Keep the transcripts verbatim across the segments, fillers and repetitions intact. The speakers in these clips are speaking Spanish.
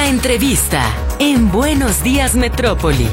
La entrevista en Buenos Días Metrópoli.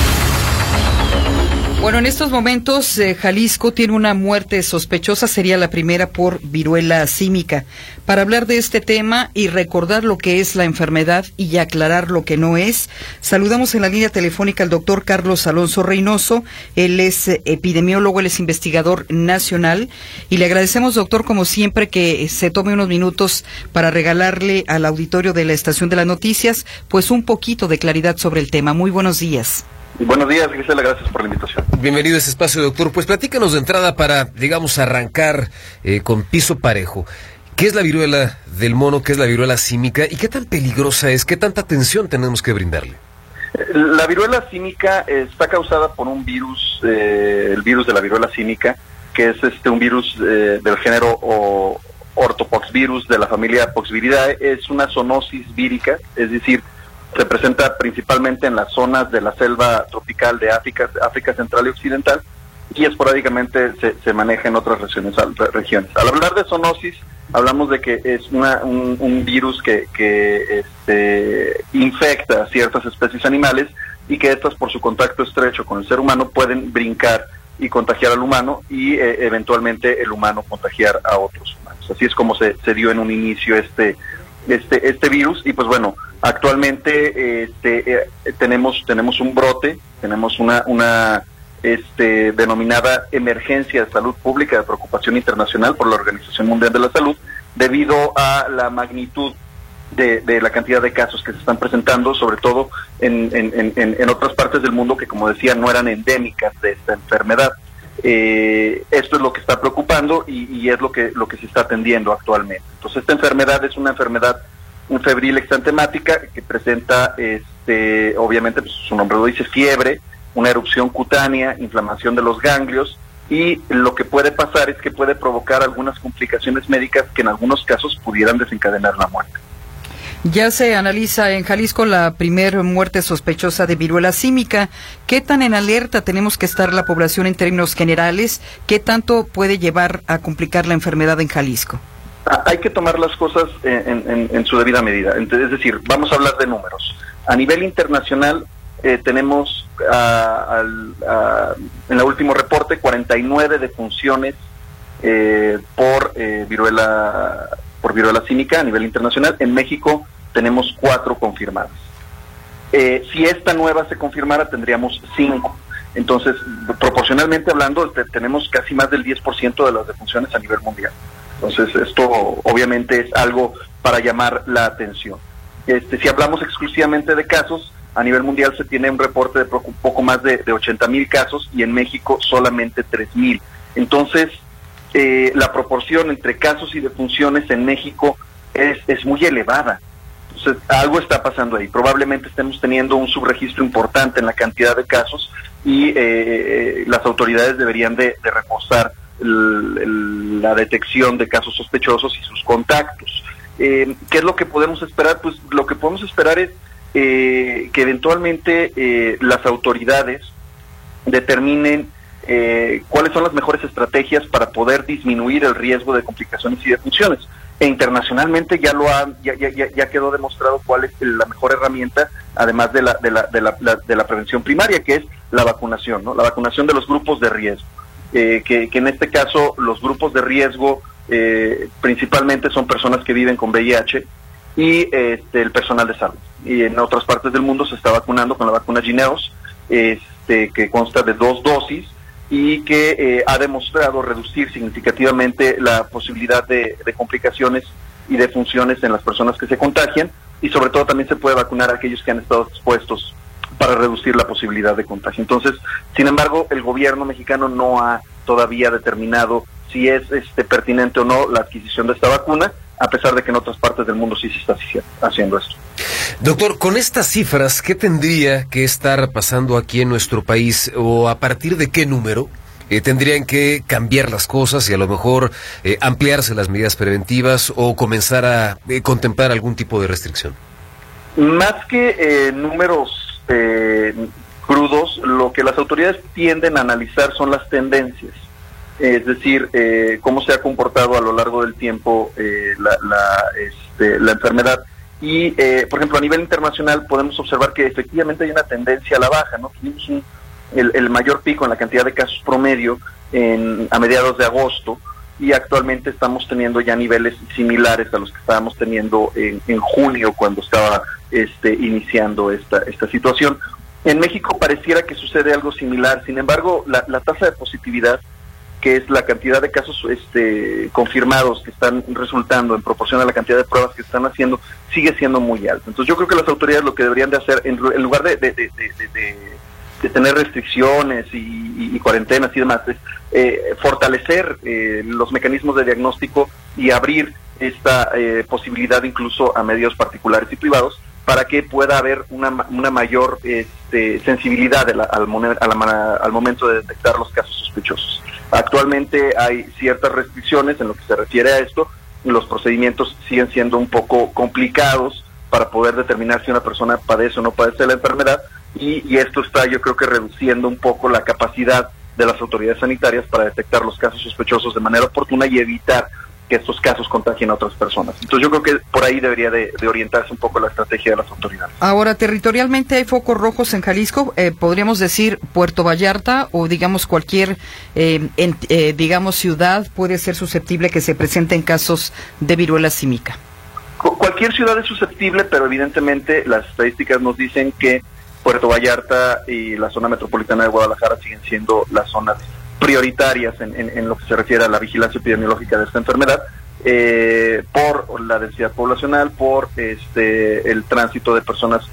Bueno, en estos momentos eh, Jalisco tiene una muerte sospechosa, sería la primera por viruela símica. Para hablar de este tema y recordar lo que es la enfermedad y aclarar lo que no es, saludamos en la línea telefónica al doctor Carlos Alonso Reynoso. Él es epidemiólogo, él es investigador nacional y le agradecemos, doctor, como siempre, que se tome unos minutos para regalarle al auditorio de la Estación de las Noticias pues un poquito de claridad sobre el tema. Muy buenos días. Buenos días, Gisela, gracias por la invitación. Bienvenido a este espacio, doctor. Pues platícanos de entrada para, digamos, arrancar eh, con piso parejo. ¿Qué es la viruela del mono? ¿Qué es la viruela símica? ¿Y qué tan peligrosa es? ¿Qué tanta atención tenemos que brindarle? La viruela símica está causada por un virus, eh, el virus de la viruela símica, que es este un virus eh, del género o, ortopoxvirus de la familia Poxviridae. Es una zoonosis vírica, es decir, se presenta principalmente en las zonas de la selva tropical de África, África Central y Occidental, y esporádicamente se, se maneja en otras regiones, regiones. Al hablar de zoonosis, hablamos de que es una, un, un virus que, que este, infecta a ciertas especies animales y que estas, por su contacto estrecho con el ser humano, pueden brincar y contagiar al humano y eh, eventualmente el humano contagiar a otros humanos. Así es como se, se dio en un inicio este este este virus. Y pues bueno, actualmente este eh, tenemos tenemos un brote, tenemos una una este denominada emergencia de salud pública de preocupación internacional por la Organización Mundial de la Salud, debido a la magnitud de, de la cantidad de casos que se están presentando, sobre todo en, en, en, en otras partes del mundo que, como decía, no eran endémicas de esta enfermedad. Eh, esto es lo que está preocupando y, y es lo que lo que se está atendiendo actualmente. Entonces, esta enfermedad es una enfermedad un febril exantemática que presenta, este, obviamente, pues, su nombre lo dice, fiebre, una erupción cutánea, inflamación de los ganglios, y lo que puede pasar es que puede provocar algunas complicaciones médicas que en algunos casos pudieran desencadenar la muerte. Ya se analiza en Jalisco la primer muerte sospechosa de viruela símica. ¿Qué tan en alerta tenemos que estar la población en términos generales? ¿Qué tanto puede llevar a complicar la enfermedad en Jalisco? Hay que tomar las cosas en, en, en su debida medida. Entonces, es decir, vamos a hablar de números. A nivel internacional eh, tenemos a, a, a, en el último reporte cuarenta y nueve defunciones eh, por eh, viruela por viruela símica a nivel internacional. En México tenemos cuatro confirmadas. Eh, si esta nueva se confirmara, tendríamos cinco. Entonces, proporcionalmente hablando, te, tenemos casi más del diez por ciento de las defunciones a nivel mundial. Entonces, esto obviamente es algo para llamar la atención. Este, si hablamos exclusivamente de casos, a nivel mundial se tiene un reporte de poco, poco más de, de ochenta mil casos y en México solamente tres mil. Entonces, eh, la proporción entre casos y defunciones en México es, es muy elevada. Entonces, algo está pasando ahí. Probablemente estemos teniendo un subregistro importante en la cantidad de casos y eh, las autoridades deberían de, de reforzar el, el, la detección de casos sospechosos y sus contactos. Eh, ¿Qué es lo que podemos esperar? Pues lo que podemos esperar es eh, que eventualmente eh, las autoridades determinen eh, cuáles son las mejores estrategias para poder disminuir el riesgo de complicaciones y defunciones. E internacionalmente ya lo ha, ya, ya, ya quedó demostrado cuál es la mejor herramienta, además de la, de la, de la, la, de la prevención primaria, que es la vacunación, ¿no? La vacunación de los grupos de riesgo, eh, que, que en este caso los grupos de riesgo eh, principalmente son personas que viven con V I H y este, el personal de salud. Y en otras partes del mundo se está vacunando con la vacuna Jynneos, este, que consta de dos dosis, y que eh, ha demostrado reducir significativamente la posibilidad de, de complicaciones y de funciones en las personas que se contagian, y sobre todo también se puede vacunar a aquellos que han estado expuestos para reducir la posibilidad de contagio. Entonces, sin embargo, el gobierno mexicano no ha todavía determinado si es este, pertinente o no la adquisición de esta vacuna, a pesar de que en otras partes del mundo sí se está haciendo esto. Doctor, con estas cifras, ¿qué tendría que estar pasando aquí en nuestro país, o a partir de qué número eh, tendrían que cambiar las cosas y a lo mejor eh, ampliarse las medidas preventivas o comenzar a eh, contemplar algún tipo de restricción? Más que eh, números eh, crudos, lo que las autoridades tienden a analizar son las tendencias. Es decir, eh, cómo se ha comportado a lo largo del tiempo eh, la, la, este, la enfermedad Y, eh, por ejemplo, a nivel internacional podemos observar que efectivamente hay una tendencia a la baja, ¿no? Tuvimos un, el, el mayor pico en la cantidad de casos promedio en, a mediados de agosto, y actualmente estamos teniendo ya niveles similares a los que estábamos teniendo en, en junio, cuando estaba este, iniciando esta, esta situación. En México pareciera que sucede algo similar, sin embargo, la, la tasa de positividad, que es la cantidad de casos este, confirmados que están resultando en proporción a la cantidad de pruebas que están haciendo, sigue siendo muy alta. Entonces yo creo que las autoridades lo que deberían de hacer, en, en lugar de, de, de, de, de, de tener restricciones y, y, y cuarentenas y demás, es eh, fortalecer eh, los mecanismos de diagnóstico y abrir esta eh, posibilidad incluso a medios particulares y privados, para que pueda haber una, una mayor este, sensibilidad de la, al, a la, al momento de detectar los casos sospechosos. Actualmente hay ciertas restricciones en lo que se refiere a esto, y los procedimientos siguen siendo un poco complicados para poder determinar si una persona padece o no padece la enfermedad, y, y esto está, yo creo que reduciendo un poco la capacidad de las autoridades sanitarias para detectar los casos sospechosos de manera oportuna y evitar que estos casos contagien a otras personas. Entonces yo creo que por ahí debería de, de orientarse un poco la estrategia de las autoridades. Ahora, territorialmente hay focos rojos en Jalisco, eh, podríamos decir Puerto Vallarta, o digamos cualquier, eh, en, eh, digamos ciudad puede ser susceptible que se presenten casos de viruela símica. Cualquier ciudad es susceptible, pero evidentemente las estadísticas nos dicen que Puerto Vallarta y la zona metropolitana de Guadalajara siguen siendo las zonas prioritarias en, en, en lo que se refiere a la vigilancia epidemiológica de esta enfermedad, eh, por la densidad poblacional, por este el tránsito de personas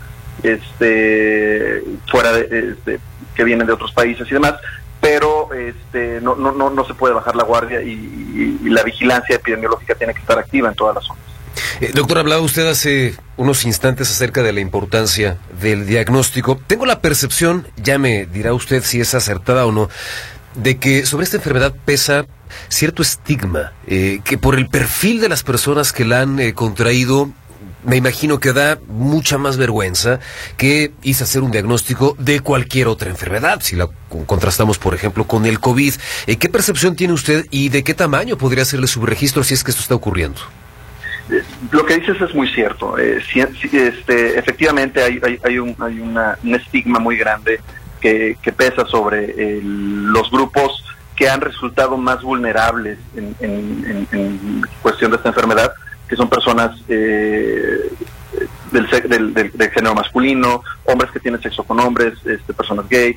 este fuera de, este, que vienen de otros países y demás, pero este no no no, no se puede bajar la guardia, y, y, y la vigilancia epidemiológica tiene que estar activa en todas las zonas. Eh, doctor, hablaba usted hace unos instantes acerca de la importancia del diagnóstico. Tengo la percepción, ya me dirá usted si es acertada o no, de que sobre esta enfermedad pesa cierto estigma, eh, que por el perfil de las personas que la han eh, contraído, me imagino que da mucha más vergüenza que irse a hacer un diagnóstico de cualquier otra enfermedad, si la contrastamos, por ejemplo, con el COVID. Eh, ¿Qué percepción tiene usted y de qué tamaño podría ser el subregistro si es que esto está ocurriendo? Lo que dices es muy cierto. Eh, si, si, este, efectivamente hay, hay, hay, un, hay una, un estigma muy grande que, que pesa sobre el, los grupos que han resultado más vulnerables en, en, en, en cuestión de esta enfermedad, que son personas eh, del, del, del, del género masculino, hombres que tienen sexo con hombres, este, personas gay,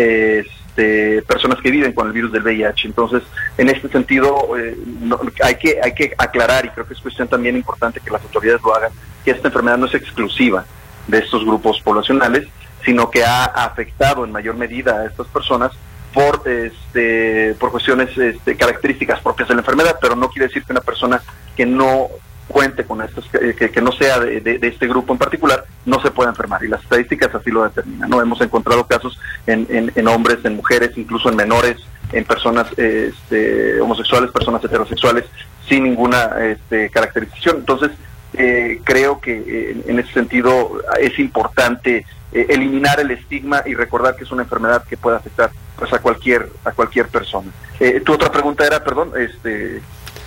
este, personas que viven con el virus del V I H. Entonces, en este sentido, eh, no, hay que hay que aclarar, y creo que es cuestión también importante que las autoridades lo hagan, que esta enfermedad no es exclusiva de estos grupos poblacionales, sino que ha afectado en mayor medida a estas personas por este por cuestiones este, características propias de la enfermedad, pero no quiere decir que una persona que no cuente con estos, que, que no sea de, de, de este grupo en particular, no se pueda enfermar, y las estadísticas así lo determinan, ¿no? Hemos encontrado casos en, en, en hombres, en mujeres, incluso en menores, en personas este, homosexuales, personas heterosexuales, sin ninguna este, caracterización. Entonces, eh, creo que eh, en ese sentido es importante eh, eliminar el estigma y recordar que es una enfermedad que puede afectar pues a cualquier a cualquier persona. Eh, tu otra pregunta era, perdón, este...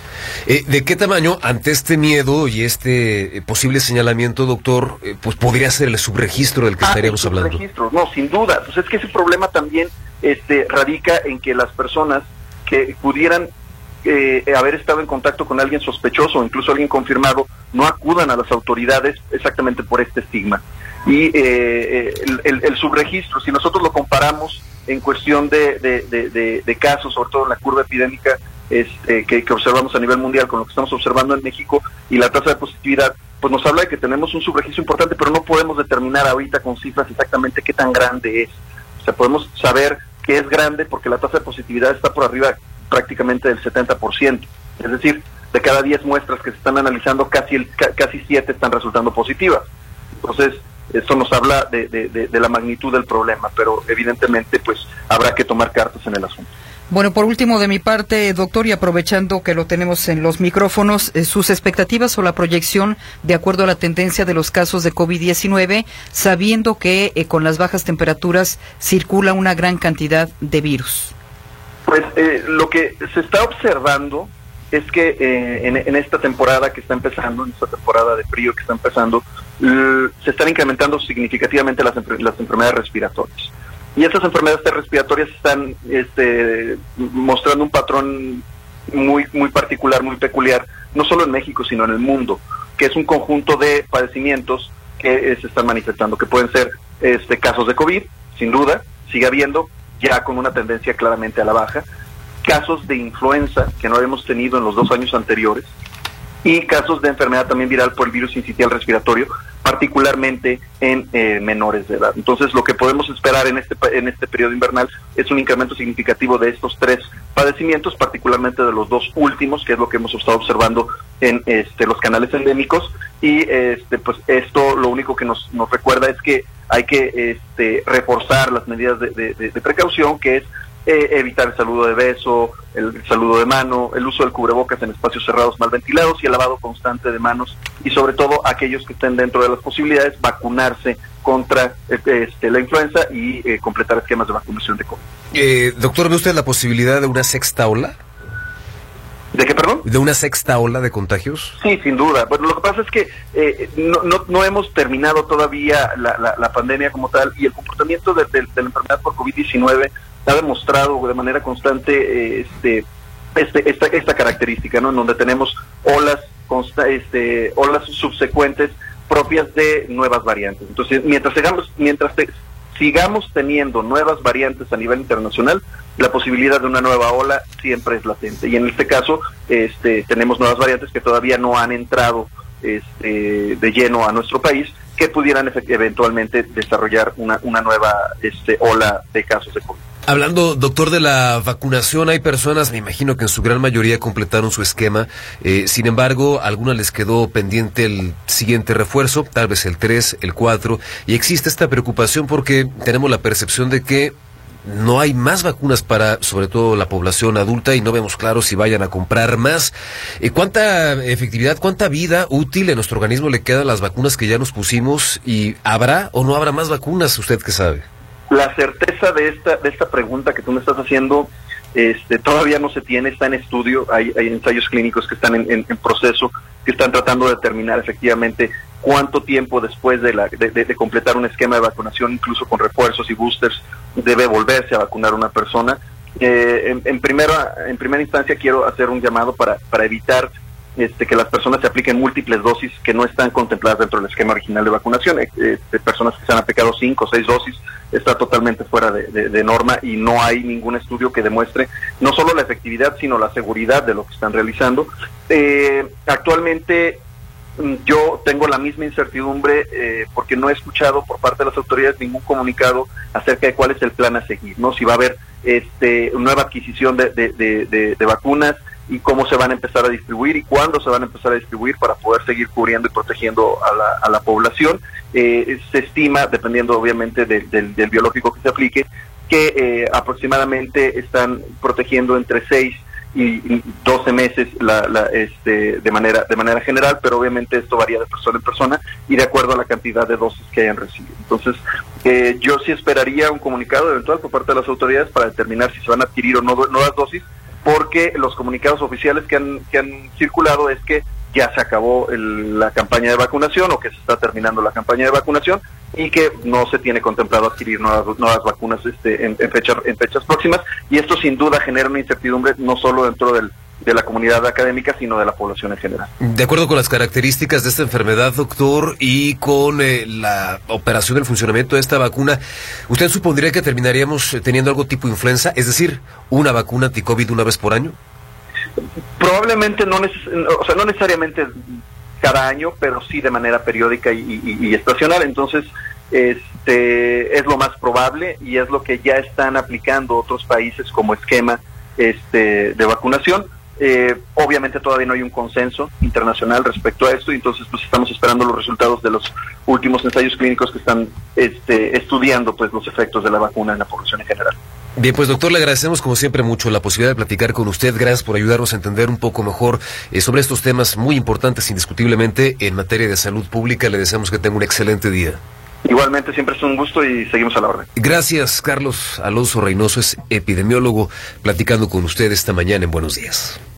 Eh, ¿De qué tamaño, ante este miedo y este eh, posible señalamiento, doctor, eh, pues podría ser el subregistro del que ah, estaríamos el hablando? Subregistro, no, sin duda. Pues es que ese problema también este, radica en que las personas que pudieran eh, haber estado en contacto con alguien sospechoso o incluso alguien confirmado no acudan a las autoridades exactamente por este estigma. Y eh, el, el, el subregistro, si nosotros lo comparamos en cuestión de, de, de, de, de casos, sobre todo en la curva epidémica, Este, que, que observamos a nivel mundial con lo que estamos observando en México y la tasa de positividad, pues nos habla de que tenemos un subregistro importante, pero no podemos determinar ahorita con cifras exactamente qué tan grande es. O sea, podemos saber que es grande porque la tasa de positividad está por arriba prácticamente del setenta por ciento. Es decir, de cada diez muestras que se están analizando, casi el, casi siete están resultando positivas. Entonces, esto nos habla de, de, de, de la magnitud del problema, pero evidentemente pues habrá que tomar cartas en el asunto. Bueno, por último de mi parte, doctor, y aprovechando que lo tenemos en los micrófonos, eh, sus expectativas o la proyección de acuerdo a la tendencia de los casos de COVID diecinueve, sabiendo que eh, con las bajas temperaturas circula una gran cantidad de virus. Pues eh, lo que se está observando es que eh, en, en esta temporada que está empezando, en esta temporada de frío que está empezando, l- se están incrementando significativamente las, enfer- las enfermedades respiratorias. Y estas enfermedades respiratorias están este, mostrando un patrón muy, muy particular, muy peculiar, no solo en México, sino en el mundo, que es un conjunto de padecimientos que eh, se están manifestando, que pueden ser este, casos de COVID, sin duda, sigue habiendo, ya con una tendencia claramente a la baja, casos de influenza que no habíamos tenido en los dos años anteriores, y casos de enfermedad también viral por el virus sincitial respiratorio, particularmente en eh, menores de edad. Entonces, lo que podemos esperar en este en este periodo invernal es un incremento significativo de estos tres padecimientos, particularmente de los dos últimos, que es lo que hemos estado observando en este, los canales endémicos, y este, pues esto lo único que nos, nos recuerda es que hay que este, reforzar las medidas de, de, de, de precaución, que es Eh, evitar el saludo de beso, el saludo de mano, el uso del cubrebocas en espacios cerrados mal ventilados y el lavado constante de manos, y sobre todo aquellos que estén dentro de las posibilidades, vacunarse contra eh, este, la influenza y eh, completar esquemas de vacunación de COVID. Eh, doctor, ¿ve usted la posibilidad de una sexta ola? ¿De qué, perdón? ¿De una sexta ola de contagios? Sí, sin duda. Bueno, lo que pasa es que eh, no, no, no hemos terminado todavía la, la, la pandemia como tal, y el comportamiento de, de, de la enfermedad por COVID diecinueve ha demostrado de manera constante eh, este, este, esta, esta característica, ¿no? En donde tenemos olas, consta, este, olas subsecuentes propias de nuevas variantes. Entonces, mientras sigamos, mientras te, sigamos teniendo nuevas variantes a nivel internacional, la posibilidad de una nueva ola siempre es latente. Y en este caso, este, tenemos nuevas variantes que todavía no han entrado este, de lleno a nuestro país, que pudieran eventualmente desarrollar una, una nueva este, ola de casos de COVID. Hablando, doctor, de la vacunación, hay personas, me imagino que en su gran mayoría completaron su esquema, eh, sin embargo, a algunas les quedó pendiente el siguiente refuerzo, tal vez el tres, el cuatro, y existe esta preocupación porque tenemos la percepción de que no hay más vacunas para, sobre todo, la población adulta, y no vemos claro si vayan a comprar más. Eh, ¿Cuánta efectividad, cuánta vida útil en nuestro organismo le quedan las vacunas que ya nos pusimos? ¿Y habrá o no habrá más vacunas? ¿Usted qué sabe? La certeza de esta de esta pregunta que tú me estás haciendo este, todavía no se tiene, está en estudio, hay, hay ensayos clínicos que están en, en, en proceso, que están tratando de determinar efectivamente cuánto tiempo después de, la, de, de, de completar un esquema de vacunación, incluso con refuerzos y boosters, debe volverse a vacunar una persona. Eh, en, en, primera, en primera instancia quiero hacer un llamado para, para evitar Este, que las personas se apliquen múltiples dosis que no están contempladas dentro del esquema original de vacunación. Eh, eh, de personas que se han aplicado cinco o seis dosis está totalmente fuera de, de, de norma, y no hay ningún estudio que demuestre no solo la efectividad, sino la seguridad de lo que están realizando. Eh, actualmente yo tengo la misma incertidumbre eh, porque no he escuchado por parte de las autoridades ningún comunicado acerca de cuál es el plan a seguir, ¿no? Si va a haber este, nueva adquisición de, de, de, de, de vacunas, y cómo se van a empezar a distribuir y cuándo se van a empezar a distribuir para poder seguir cubriendo y protegiendo a la, a la población. Eh, se estima, dependiendo obviamente de, de, del biológico que se aplique, que eh, aproximadamente están protegiendo entre seis y doce meses la, la, este, de manera de manera general, pero obviamente esto varía de persona en persona y de acuerdo a la cantidad de dosis que hayan recibido. Entonces, eh, yo sí esperaría un comunicado eventual por parte de las autoridades para determinar si se van a adquirir o no nuevas dosis, porque los comunicados oficiales que han que han circulado es que ya se acabó el, la campaña de vacunación, o que se está terminando la campaña de vacunación, y que no se tiene contemplado adquirir nuevas, nuevas vacunas este, en, en, fecha, en fechas próximas, y esto sin duda genera una incertidumbre no solo dentro del, de la comunidad académica, sino de la población en general. De acuerdo con las características de esta enfermedad, doctor, y con eh, la operación del funcionamiento de esta vacuna, ¿usted supondría que terminaríamos teniendo algo tipo influenza, es decir, una vacuna anti-COVID una vez por año? Probablemente no, neces- o sea, no necesariamente cada año, pero sí de manera periódica y, y, y estacional. Entonces, este es lo más probable, y es lo que ya están aplicando otros países como esquema este de vacunación. Eh, obviamente todavía no hay un consenso internacional respecto a esto, y entonces pues estamos esperando los resultados de los últimos ensayos clínicos que están este, estudiando pues los efectos de la vacuna en la población en general. Bien, pues doctor, le agradecemos como siempre mucho la posibilidad de platicar con usted. Gracias por ayudarnos a entender un poco mejor eh, sobre estos temas muy importantes indiscutiblemente en materia de salud pública. Le deseamos que tenga un excelente día. Igualmente, siempre es un gusto y seguimos a la orden. Gracias, Carlos Alonso Reynoso, es epidemiólogo, platicando con usted esta mañana en Buenos Días.